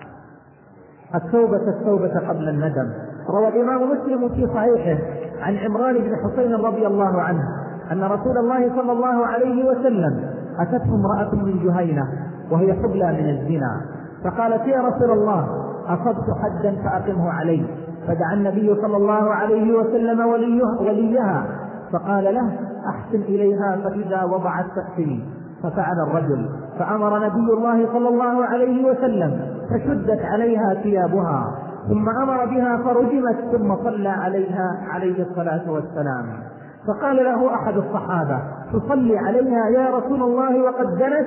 التوبة قبل الندم. روى الإمام مسلم في صحيحه عن عمران بن حسين رضي الله عنه أن رسول الله صلى الله عليه وسلم أتته امرأة من جهينة وهي حبلى من الزنا، فقالت: يا رسول الله أصبت حدا فأقمه علي. فدعا النبي صلى الله عليه وسلم وليها فقال له: أحسن إليها فإذا وضعت فأتني. ففعل الرجل، فأمر نبي الله صلى الله عليه وسلم فشدت عليها ثيابها ثم أمر بها فرجمت ثم صلى عليها عليه الصلاة والسلام. فقال له أحد الصحابة: تصلي عليها يا رسول الله وقد زنت؟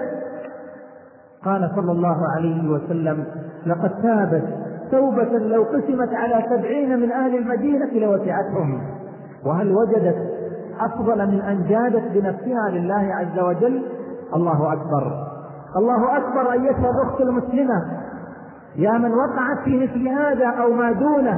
قال صلى الله عليه وسلم: لقد تابت توبة لو قسمت على 70 من أهل المدينة لوسعتهم. وهل وجدت أفضل من أن جادت بنفسها لله عز وجل؟ الله أكبر، الله أكبر. أيتها الأخت المسلمة، يا من وقعت في مثل هذا أو ما دونه،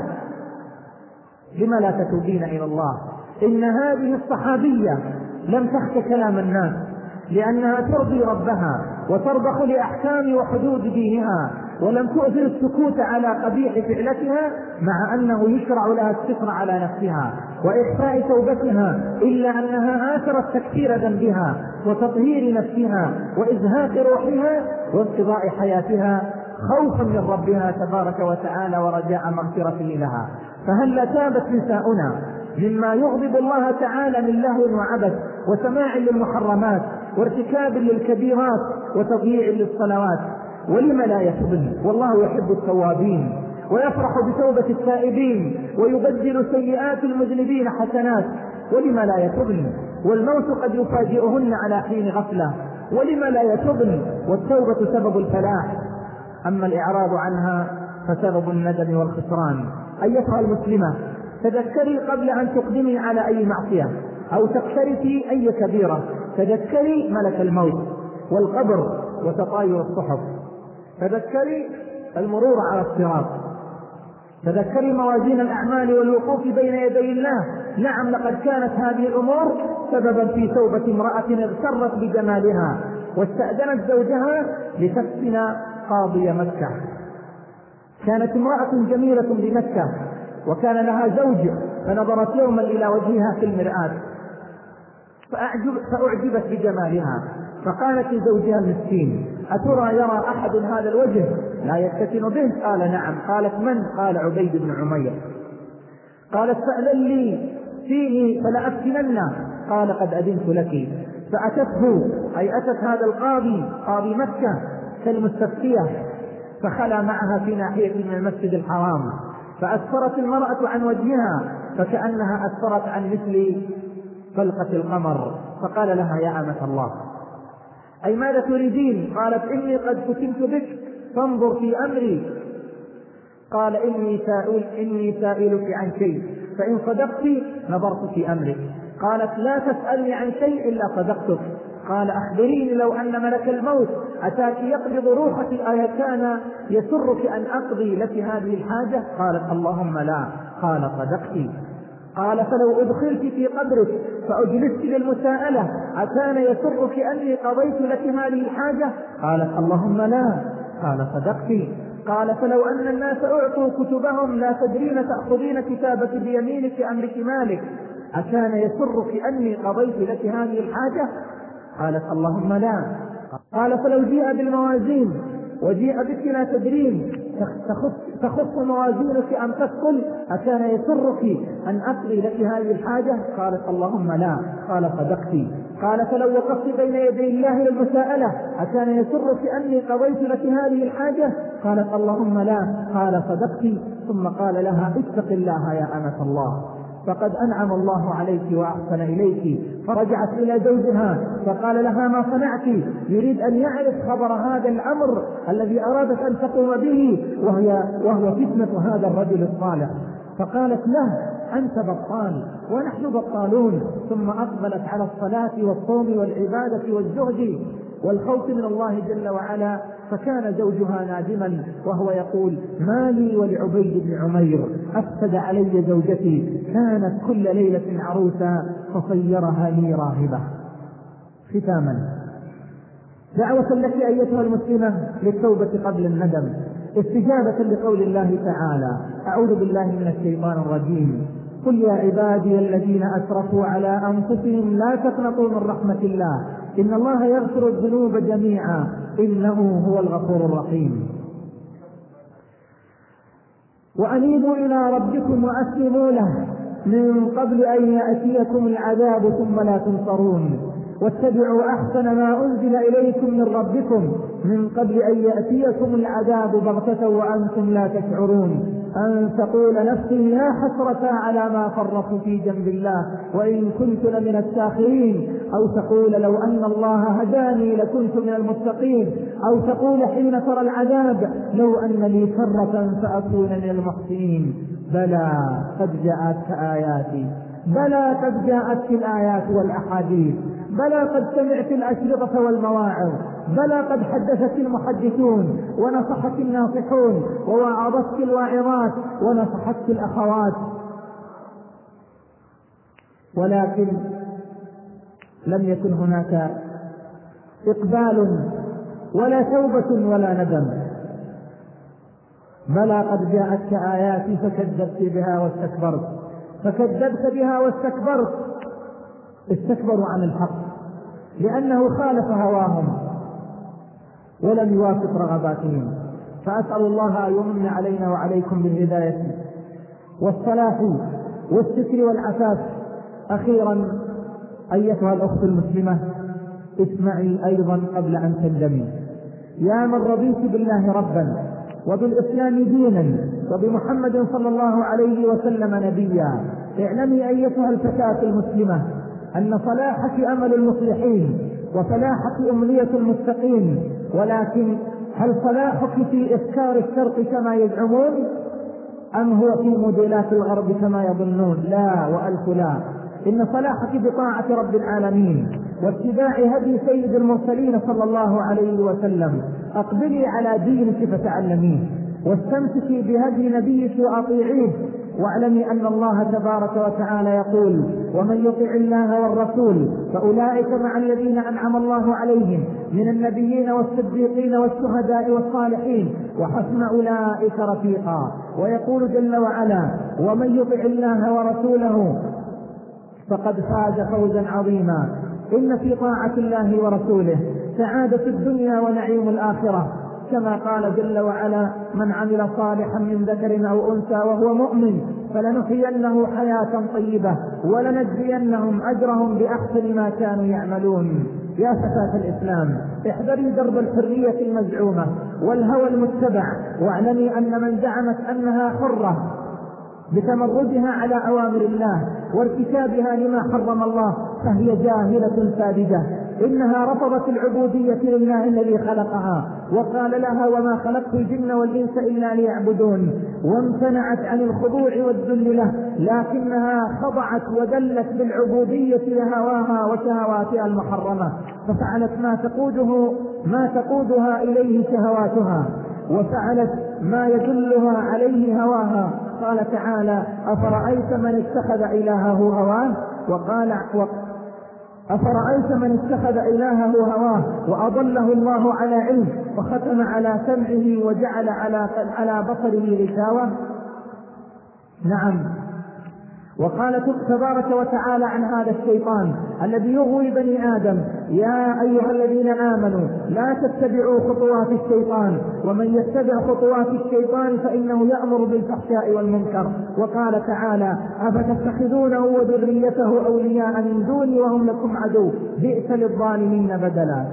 لما لا تتوبين إلى الله؟ إن هذه الصحابية لم تخش كلام الناس لأنها ترضي ربها وترضخ لأحكام وحدود دينها، ولم تؤثر السكوت على قبيح فعلتها مع أنه يشرع لها الستر على نفسها وإخفاء توبتها، إلا أنها آثرت تكثير ذنبها وتطهير نفسها وإزهاق روحها وانقضاء حياتها خوفا من ربها تبارك وتعالى ورجاء مغفرته لها. فهل لا تابت نساؤنا مما يغضب الله تعالى من لهو وعبث وسماع للمحرمات وارتكاب للكبيرات وتضييع للصلوات؟ ولم لا يتوبن؟ والله يحب التوابين ويفرح بتوبة التائبين ويبدل سيئات المذنبين حسنات. ولم لا يتوبن؟ والموت قد يفاجئهن على حين غفلة. ولم لا يتوبن؟ والتوبة سبب الفلاح، أما الإعراض عنها فسبب الندم والخسران. أيتها المسلمة، تذكري قبل أن تقدمي على أي معصية أو تقترفي أي كبيرة، تذكري ملك الموت والقبر وتطاير الصحف، تذكري المرور على الصراط، تذكري موازين الأعمال والوقوف بين يدي الله. نعم، لقد كانت هذه الأمور سببا في توبة امرأة اغترت بجمالها واستأذنت زوجها لتفتن قاضي مكة. كانت امرأة جميلة بمكة وكان لها زوج، فنظرت يوما إلى وجهها في المرآة فأعجبت بجمالها، فقالت لزوجها المسكين: أترى يرى أحد هذا الوجه لا يفتتن به؟ قال: نعم. قالت: من؟ قال: عبيد بن عمير. قالت: فأذن لي فيه فلا أفتنن. قال: قد أذنت لك. فأتته، أي أتت هذا القاضي قاضي مكة كالمستفتية، فخلى معها في ناحية من المسجد الحرام، فأسفرت المرأة عن وجهها فكأنها أسفرت عن مثل فلقة القمر، فقال لها: يا أمة الله، أي ماذا تريدين؟ قالت: إني قد فتنت بك فانظر في أمري. قال: إني سائلك عن شيء فإن صدقت نظرت في أمرك. قالت: لا تسألني عن شيء إلا صدقتك. قال: أخبريني لو أن ملك الموت أتاك يقبض روحك أكان يسرك أن أقضي لك هذه الحاجة؟ قالت: اللهم لا. قال: صدقت. قال: فلو أدخلت في قبرك فأجلست للمساءلة أكان يسرك أني قضيت لك هذه الحاجة؟ قالت اللهم لا. قال صدقت. قال فلو أن الناس أعطوا كتبهم لا تدرين تأخذين كتابك بيمينك أم بشمالك أكان يسرك أني قضيت لك هذه الحاجة؟ قالت اللهم لا. قال فلو جيء بالموازين وجيء بك لا تدرين تخف موازينك أم تثقل أكان يسرك أن أقضي لك هذه الحاجة؟ قالت اللهم لا. قال صدقت. قال فلو وقفت بين يدي الله للمساءلة أكان يسرك أني قضيت لك هذه الحاجة؟ قالت اللهم لا. قال صدقت. ثم قال لها اتق الله يا أمة الله فقد أنعم الله عليك وأحسن إليك. فرجعت إلى زوجها فقال لها ما صنعت، يريد أن يعرف خبر هذا الأمر الذي أرادت أن تقوم به وهو فتنة هذا الرجل الصالح. فقالت له أنت بطال ونحن بطالون. ثم أقبلت على الصلاة والصوم والعبادة والزهد والخوف من الله جل وعلا. فكان زوجها نادما وهو يقول ما لي ولعبيد بن عمير أفسد علي زوجتي كانت كل ليلة عروسا فصيرها لي راهبة. ختاما دعوة لك أيتها المسلمة للتوبة قبل الندم، استجابة لقول الله تعالى أعوذ بالله من الشيطان الرجيم قل يا عبادي الذين أسرفوا على أنفسهم لا تقنطوا من رحمة الله إن الله يغفر الذنوب جميعا إنه هو الغفور الرحيم. وأنيبوا إلى ربكم وأسلموا له من قبل أن يأتيكم العذاب ثم لا تنصرون واتبعوا أحسن ما أنزل إليكم من ربكم من قبل أن يأتيكم العذاب بغتة وأنتم لا تشعرون أن تقول نفسي يا حسرة على ما فرطت في جنب الله وإن كنت لمن الساخرين أو تقول لو أن الله هداني لكنت من المتقين أو تقول حين ترى العذاب لو أن لي كرة فأكون من المحسنين. بلى قد جاءتك آياتي، بلى قد جاءتك الآيات والأحاديث، بلى قد سمعت الأشرطة والمواعظ، بلى قد حدثت المحدثون ونصحت الناصحون ووعظتك الواعظات ونصحتك الأخوات، ولكن لم يكن هناك إقبال ولا توبة ولا ندم. بلى قد جاءتك آياتي فكذبت بها واستكبرت، فكذبت بها واستكبرت. استكبروا عن الحق لأنه خالف هواهم ولم يوافق رغباتهم. فأسأل الله أن يمن علينا وعليكم بالهداية والصلاح والستر والعفاف. أخيرا أيتها الأخت المسلمة اسمعي أيضا قبل أن تندمي. يا من رضيت بالله ربا وبالإسلام دينا وبمحمد صلى الله عليه وسلم نبيا، اعلمي أيتها الفتاة المسلمة أن صلاحك أمل المصلحين وفلاحك أمنية المتقين، ولكن هل صلاحك في إفكار الشرق كما يزعمون أم هو في موديلات الغرب كما يظنون؟ لا وألف لا. إن صلاحك بطاعة رب العالمين واتباع هدي سيد المرسلين صلى الله عليه وسلم. أقبلي على دينك فتعلميه واستمسكي بهدي نبيك وأطيعيه، واعلمي أن الله تبارك وتعالى يقول ومن يطع الله والرسول فأولئك مع الذين أنعم الله عليهم من النبيين والصديقين والشهداء والصالحين وحسن أولئك رفيقا. ويقول جل وعلا ومن يطع الله ورسوله فقد فاز فوزا عظيما. إن في طاعة الله ورسوله سعادة الدنيا ونعيم الآخرة، كما قال جل وعلا من عمل صالحا من ذكر أو أنثى وهو مؤمن فلنحيينه حياة طيبة ولنجزينهم أجرهم بأحسن ما كانوا يعملون. يا فتاة الإسلام احذري درب الحرية المزعومة والهوى المتبع، واعلمي أن من زعمت أنها حرة بتمردها على أوامر الله وارتكابها لما حرم الله فهي جاهلة ساذجة. إنها رفضت العبودية لله الذي خلقها وقال لها وما خلقت الجن والإنس إلا ليعبدون، وامتنعت عن الخضوع والذل له، لكنها خضعت وذلت بالعبودية لهواها وشهواتها المحرمة، ففعلت ما تقودها إليه شهواتها، وفعلت ما يدلها عليه هواها. قال تعالى أفرأيت من اتخذ إلهه هواه وقال أفرأيت من اتخذ إلهه هواه وأضله الله على علم وختم على سمعه وجعل على بصره غشاوة. نعم. وقال تبارك وتعالى عن هذا الشيطان الذي يغوي بني آدم: يا أيها الذين آمنوا لا تتبعوا خطوات الشيطان ومن يتبع خطوات الشيطان فإنه يأمر بالفحشاء والمنكر. وقال تعالى: أفتتخذونه وذريته أولياء من دوني وهم لكم عدو بئس للظالمين بدلا.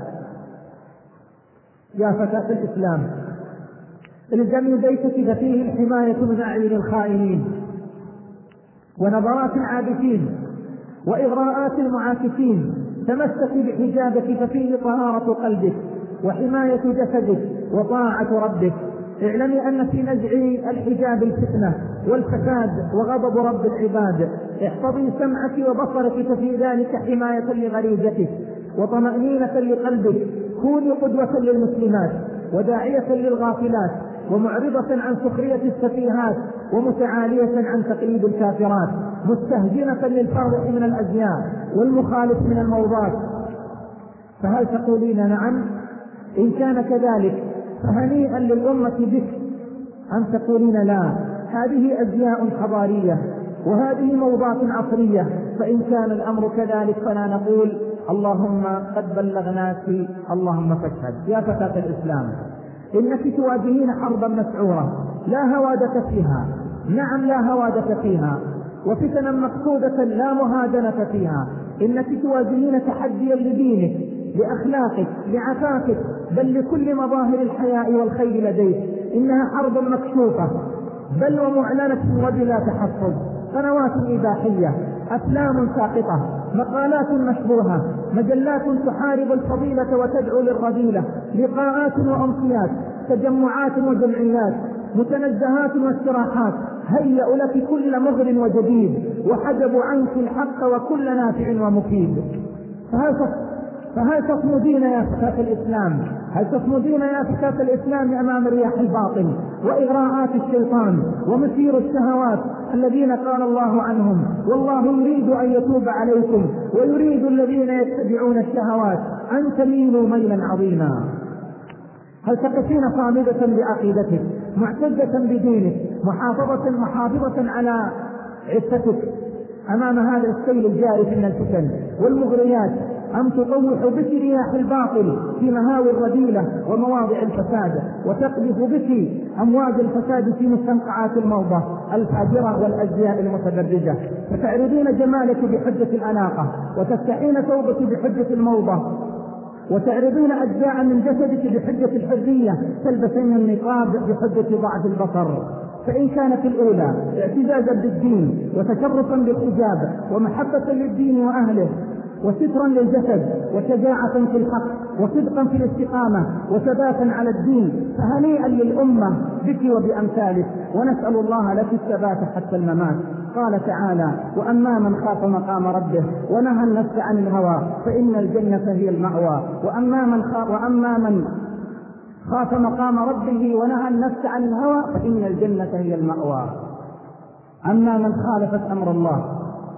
يا فتاة الإسلام، الزمي بيتك ففيه الحماية من أعين الخائنين ونظرات العابثين وإغراءات المعاكسين. تمسكي بحجابك ففيه طهارة قلبك وحماية جسدك وطاعة ربك. اعلمي أن في نزع الحجاب الفتنة والفساد وغضب رب العباد. احفظي سمعك وبصرك ففي ذلك حماية لغريزتك وطمأنينة لقلبك. كوني قدوة للمسلمات وداعية للغافلات ومعرضة عن سخرية السفيهات ومتعالية عن تقليد الكافرات، مستهجنة للفرح من الأزياء والمخالف من الموضات. فهل تقولين نعم؟ إن كان كذلك فهنيئا للأمة بك. أم تقولين لا، هذه أزياء حضارية وهذه موضات عصرية؟ فإن كان الأمر كذلك فلا نقول اللهم قد بلغناك اللهم فاشهد. يا فتاة الإسلام، إنك تواجهين حربا مسعورة لا هوادة فيها. نعم، لا هوادة فيها، وفتنا مقصودة لا مهادنة فيها. إنك تواجهين تحديا لدينك، لأخلاقك، لعفافك، بل لكل مظاهر الحياء والخير لديك. إنها حرب مكشوفة بل ومعلنة وبلا تحفظ. قنوات إباحية، أفلام ساقطة، مقالات مشبوهة، مجلات تحارب الفضيلة وتدعو للرذيلة، لقاءات وأمسيات، تجمعات وجمعيات، متنزهات واستراحات. هيئوا لك كل مغر وجديد وحجبوا عنك الحق وكل نافع ومفيد. فهل تصمدين يا فتاة الإسلام؟ هل تصمدين يا فتاة الإسلام أمام رياح الباطل وإغراءات الشيطان ومسير الشهوات الذين قال الله عنهم: والله يريد أن يتوب عليكم ويريد الذين يتبعون الشهوات أن تميلوا ميلا عظيما؟ هل تقفين صامدة بعقيدتك، معتزة بدينك، محافظة على عفتك أمام هذا السيل الجارف من الفتن والمغريات، أم تطوح بك رياح الباطل في مهاوي الرذيلة ومواضع الفساد، وتقذف بك أمواج الفساد في مستنقعات الموضة الفاجرة والأزياء المتدرجة، فتعرضين جمالك بحجة الأناقة وتفتحين ثوبك بحجة الموضة، وتعرضين أجزاء من جسدك بحجة الحرية، تلبسين النقاب بحجة ضعف البصر. فإن كانت الأولى اعتزازا بالدين وتشرفا بالحجاب ومحبة للدين وأهله وسترا للجسد وشجاعة في الحق وصدقا في الاستقامة وثباتا على الدين، فهنيئا للأمة بك وبأمثالك، ونسأل الله لك الثبات حتى الممات. قال تعالى: وأما من خاف مقام ربه ونهى النفس عن الهوى فإن الجنة هي المأوى. وأما من خاف مقام ربه ونهى النفس عن الهوى فإن الجنة هي المأوى. أما من خالفت أمر الله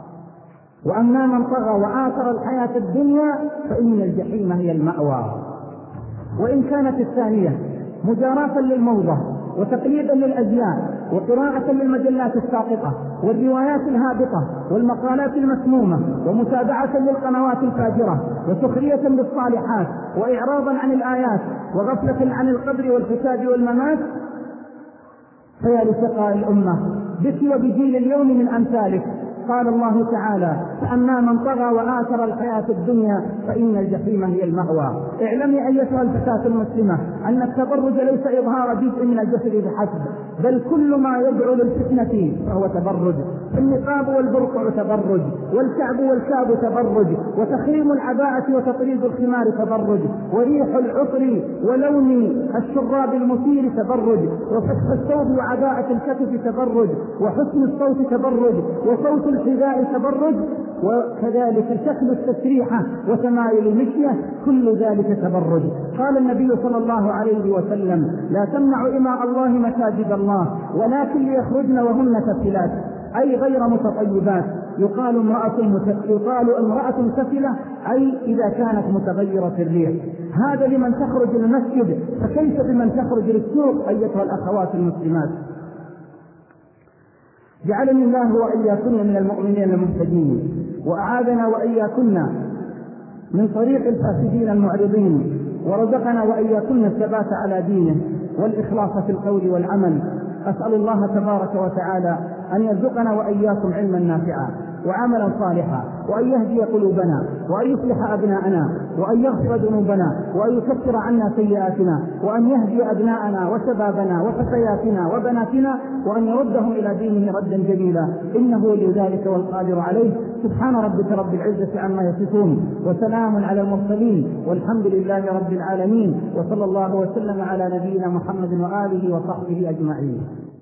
وأما من طغى وآثر الحياة الدنيا فإن الجحيم هي المأوى. وإن كانت الثانية مجاراة للموضة وتقليدا للأزياء وقراءة للمجلات الساقطة والروايات الهابطة والمقالات المسمومة ومتابعة للقنوات الفاجرة وسخرية بالصالحات وإعراضا عن الآيات وغفلة عن القبر والحساب والممات، فيا لشقاء الأمة بك وبجيل اليوم من أمثالك. قال الله تعالى: فأما من طغى وآثر الحياة الدنيا فإن الجحيم هي المأوى. اعلمي أيتها الفتاة المسلمة أن التبرج ليس إظهار جزء من الجسد بحسب، بل كل ما يدعو للفتنة فهو تبرج. النقاب والبرقع تبرج، والكعب والكاب تبرج، وتخريم العباءة وتطريد الخمار تبرج، وريح العطر ولون الشراب المثير تبرج، وفتح الثوب وعباءة الكتف تبرج، وحسن الصوت تبرج، وصوت الحذاء تبرج، وكذلك شكل التسريحة وتمايل المشية، كل ذلك تبرج. قال النبي صلى الله عليه وسلم: لا تمنعوا إماء الله مساجد الله ولكن ليخرجن وهن تفلات. أي غير متطيبات. يقال امرأة سفلة أي إذا كانت متغيرة الريح. هذا لمن تخرج للمسجد، فكيف بمن تخرج للسوق أيتها الأخوات المسلمات؟ جعلني الله وإياكن من المؤمنين المهتدين، وأعاذنا وإياكن من طريق الفاسدين المعرضين، ورزقنا وإياكن الثبات على دينه والإخلاص في القول والعمل. أسأل الله تبارك وتعالى أن يرزقنا وإياكم علما نافعا وعملا صالحا، وأن يهدي قلوبنا، وأن يصلح أبناءنا، وأن يغفر ذنوبنا، وأن يكفر عنا سيئاتنا، وأن يهدي أبناءنا وشبابنا وفتياتنا وبناتنا، وأن يردهم إلى دينه ردا جميلا، إنه ولي ذلك والقادر عليه. سبحان ربك رب العزة عما يصفون، وسلام على المرسلين، والحمد لله رب العالمين، وصلى الله وسلم على نبينا محمد وآله وصحبه أجمعين.